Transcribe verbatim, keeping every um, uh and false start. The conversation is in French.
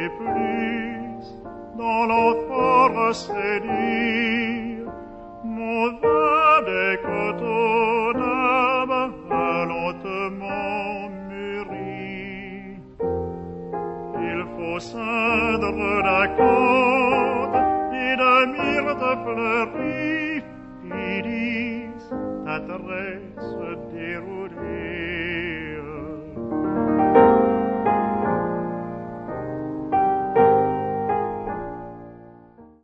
plus dans l'enfort séduire, mauvais des coteaux d'âme lentement mûri. Il faut cindre la côte et de myrte fleurie, Iris, ta tresse déroulée.